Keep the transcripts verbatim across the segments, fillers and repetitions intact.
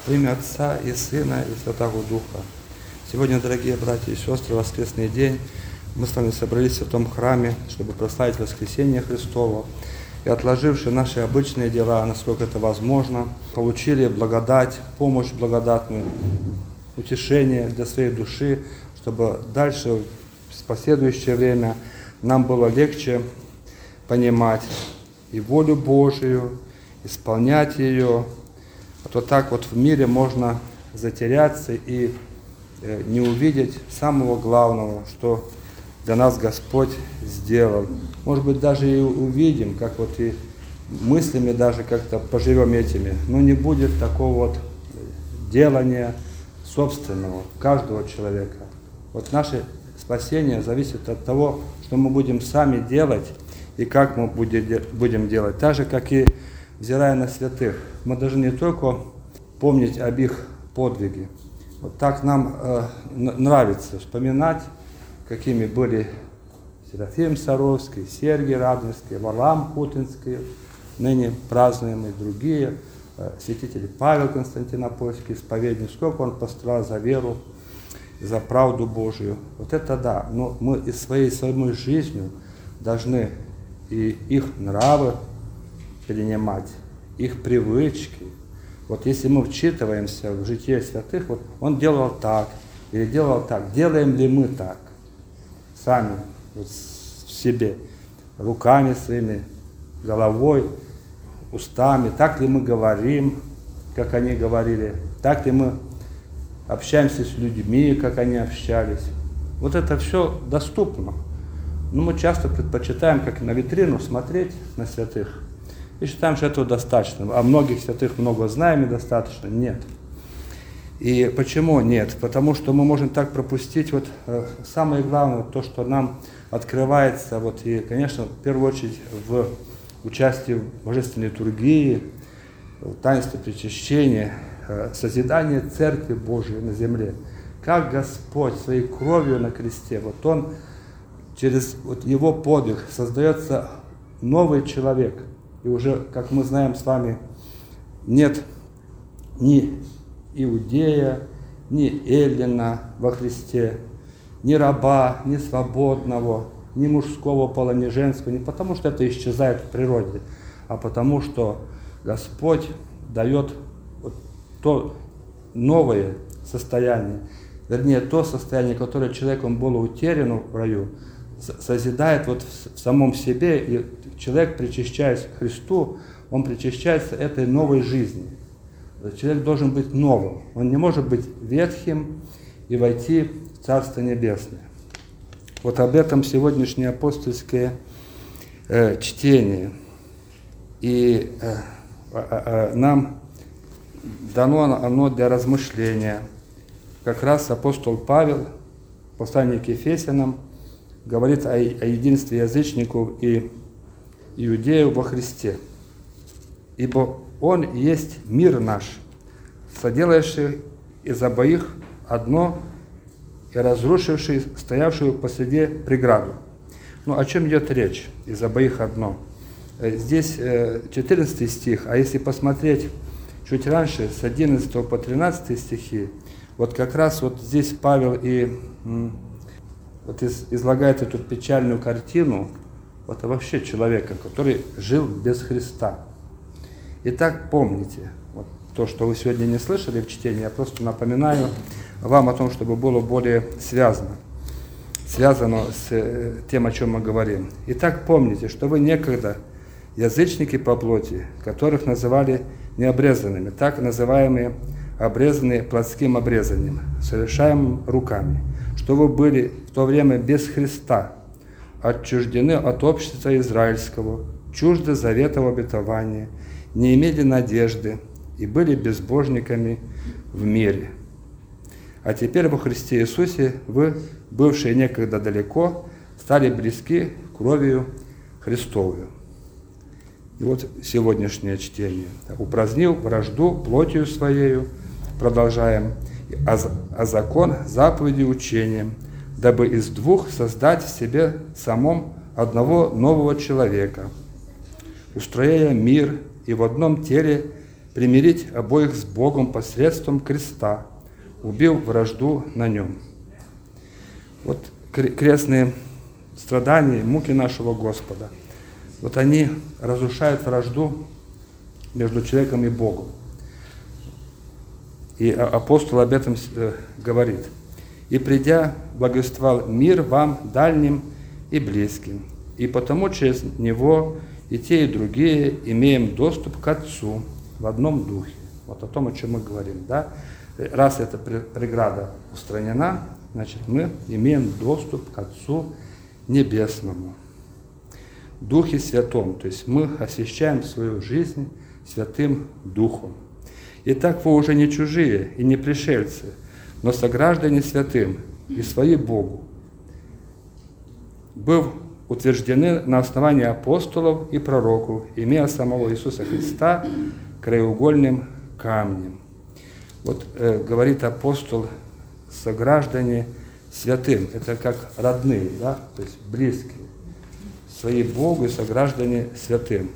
Во имя Отца и Сына и Святого Духа. Сегодня, дорогие братья и сестры, воскресный день. Мы с вами собрались в Святом Храме, чтобы прославить воскресение Христово. И отложивши наши обычные дела, насколько это возможно, получили благодать, помощь благодатную, утешение для своей души, чтобы дальше, в последующее время, нам было легче понимать и волю Божию, исполнять ее. А то так вот в мире можно затеряться и не увидеть самого главного, что для нас Господь сделал. Может быть, даже и увидим, как вот и мыслями даже как-то поживем этими, но не будет такого вот делания собственного каждого человека. Вот наше спасение зависит от того, что мы будем сами делать и как мы будем делать. Так же, как и взирая на святых, мы должны не только помнить об их подвиге. Вот так нам э, нравится вспоминать, какими были Серафим Саровский, Сергий Радонежский, Варлаам Путинский, ныне празднуемые другие, э, святитель Павел Константинопольский, исповедник, сколько он пострадал за веру, за правду Божию. Вот это да, но мы и своей самой жизнью должны и их нравы перенимать, их привычки. Вот если мы вчитываемся в житие святых, вот он делал так, или делал так, делаем ли мы так? Сами, вот в себе, руками своими, головой, устами, так ли мы говорим, как они говорили, так ли мы общаемся с людьми, как они общались. Вот это все доступно. Но мы часто предпочитаем, как на витрину, смотреть на святых. И считаем, что этого достаточно. А многих святых много знаем и достаточно. Нет. И почему нет? Потому что мы можем так пропустить вот э, самое главное, то, что нам открывается, вот, и, конечно, в первую очередь в участии в божественной литургии, в таинстве причащения, э, созидание Церкви Божией на земле. Как Господь своей кровью на кресте, вот Он через вот Его подвиг создается новый человек. И уже, как мы знаем с вами, нет ни иудея, ни эллина во Христе, ни раба, ни свободного, ни мужского пола, ни женского, не потому что это исчезает в природе, а потому что Господь дает вот то новое состояние, вернее, то состояние, которое человеком было утеряно в раю, созидает вот в самом себе, и человек, причащаясь к Христу, он причащается этой новой жизни. Человек должен быть новым, он не может быть ветхим и войти в Царство Небесное. Вот об этом сегодняшнее апостольское э, чтение. И э, э, э, нам дано оно для размышления. Как раз апостол Павел, послание к Ефесянам, говорит о, о единстве язычников и иудеев во Христе. Ибо Он есть мир наш, соделавший из обоих одно и разрушивший стоявшую посреди преграду. Ну, о чем идет речь? Из обоих одно. Здесь четырнадцатый стих, а если посмотреть чуть раньше, с одиннадцатого по тринадцатый стихи, вот как раз вот здесь Павел и вот излагает эту печальную картину вот вообще человека, который жил без Христа. Итак, помните, вот то, что вы сегодня не слышали в чтении, я просто напоминаю вам о том, чтобы было более связано, связано с тем, о чем мы говорим. Итак, помните, что вы некогда язычники по плоти, которых называли необрезанными, так называемые обрезанные плотским обрезанием, совершаемым руками, что вы были в то время без Христа, отчуждены от общества израильского, чужды заветов обетования, не имели надежды и были безбожниками в мире. А теперь во Христе Иисусе вы, бывшие некогда далеко, стали близки кровью Христовую. И вот сегодняшнее чтение. «Упразднил вражду плотью своею», продолжаем, «а, а закон заповеди учением, дабы из двух создать в себе самом одного нового человека, устрояя мир и в одном теле примирить обоих с Богом посредством креста, убив вражду на нем. Вот крестные страдания, муки нашего Господа, вот они разрушают вражду между человеком и Богом. И апостол об этом говорит. «И придя, благовествовал мир вам дальним и близким, и потому через него и те, и другие имеем доступ к Отцу в одном духе». Вот о том, о чем мы говорим. Да? Раз эта преграда устранена, значит, мы имеем доступ к Отцу Небесному. В Духе Святом, то есть мы освящаем свою жизнь Святым Духом. Итак, вы уже не чужие и не пришельцы, но сограждане святым и свои Богу, быв утверждены на основании апостолов и пророков, имея самого Иисуса Христа краеугольным камнем. Вот э, говорит апостол, сограждане святым, это как родные, да, то есть близкие, свои Богу и сограждане святым.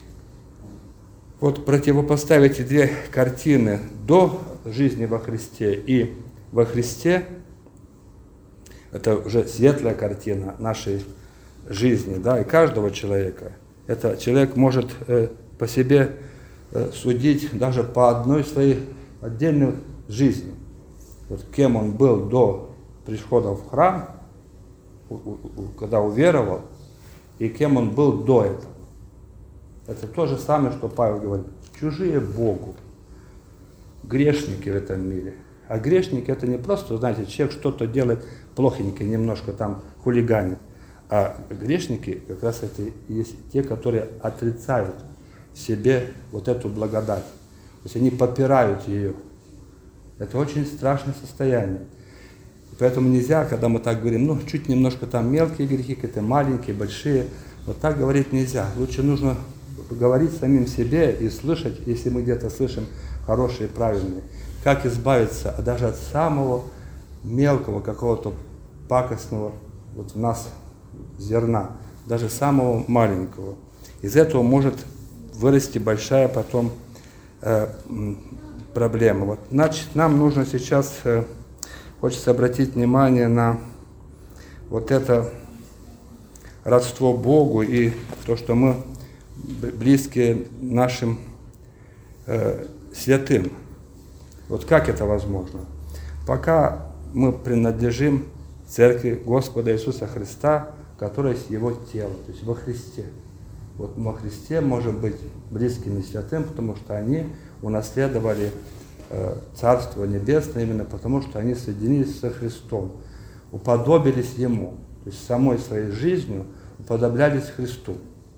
Вот противопоставить эти две картины до жизни во Христе и во Христе, это уже светлая картина нашей жизни, да, и каждого человека. Это человек может э, по себе э, судить даже по одной своей отдельной жизни. Вот кем он был до прихода в храм, у, у, у, когда уверовал, и кем он был до этого. Это то же самое, что Павел говорит. Чужие Богу. Грешники в этом мире. А грешники это не просто, знаете, человек что-то делает плохенькое, немножко там хулиганит. А грешники как раз это и есть те, которые отрицают в себе вот эту благодать. То есть они попирают ее. Это очень страшное состояние. И поэтому нельзя, когда мы так говорим, ну, чуть немножко там мелкие грехи, какие-то маленькие, большие, вот так говорить нельзя. Лучше нужно говорить самим себе и слышать, если мы где-то слышим хорошие, правильные, как избавиться даже от самого мелкого какого-то пакостного вот в нас зерна, даже самого маленького. Из этого может вырасти большая потом э, проблема. Вот, значит, нам нужно сейчас, э, хочется обратить внимание на вот это родство Богу и то, что мы близкие нашим э, святым. Вот как это возможно? Пока мы принадлежим Церкви Господа Иисуса Христа, которая есть Его тело, то есть во Христе. Вот во Христе можем быть близкими святым, потому что они унаследовали э, Царство Небесное именно потому, что они соединились со Христом, уподобились Ему, то есть самой своей жизнью уподоблялись Христу.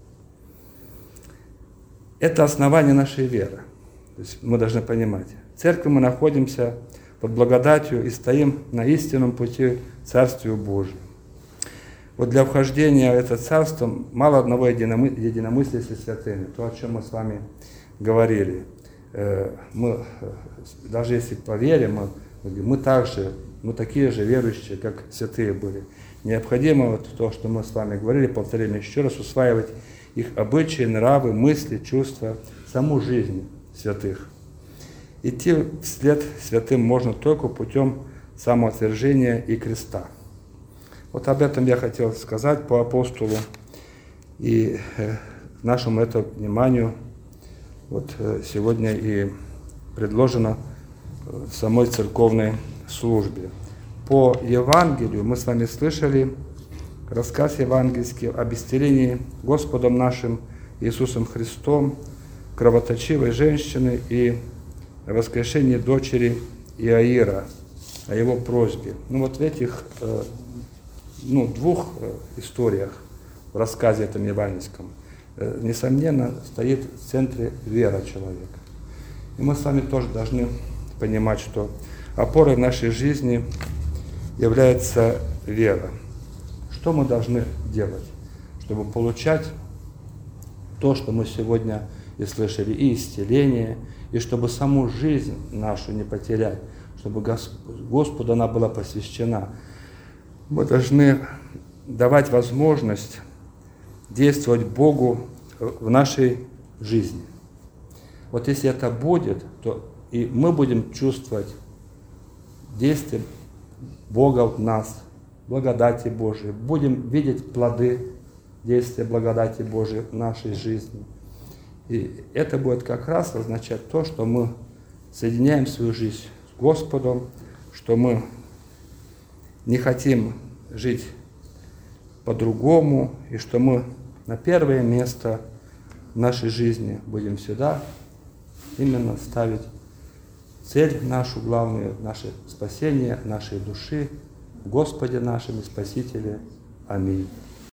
Это основание нашей веры. То есть мы должны понимать. В церкви мы находимся под благодатью и стоим на истинном пути к Царствию Божию. Вот для вхождения в это царство мало одного единомы... единомыслия со святыми. То, о чем мы с вами говорили. Мы, даже если поверим, мы, мы также, мы такие же верующие, как святые были. Необходимо вот то, что мы с вами говорили, повторили еще раз, усваивать их обычаи, нравы, мысли, чувства, саму жизнь святых. Идти вслед святым можно только путем самоотвержения и креста. Вот об этом я хотел сказать по апостолу, и э, нашему это вниманию вот э, сегодня и предложено в самой церковной службе. По Евангелию мы с вами слышали рассказ евангельский об исцелении Господом нашим Иисусом Христом кровоточивой женщины и воскрешении дочери Иаира, о его просьбе. Ну вот в этих э, ну, двух э, историях, в рассказе этом евангельском, э, несомненно, стоит в центре вера человека. И мы с вами тоже должны понимать, что опорой нашей жизни является вера. Что мы должны делать, чтобы получать то, что мы сегодня и слышали, и исцеление, и чтобы саму жизнь нашу не потерять, чтобы Господу она была посвящена. Мы должны давать возможность действовать Богу в нашей жизни. Вот если это будет, то и мы будем чувствовать действие Бога в нас, благодати Божией, будем видеть плоды действия благодати Божией в нашей жизни. И это будет как раз означать то, что мы соединяем свою жизнь с Господом, что мы не хотим жить по-другому, и что мы на первое место в нашей жизни будем всегда именно ставить цель нашу главную, наше спасение нашей души в Господе нашем и Спасителе. Аминь.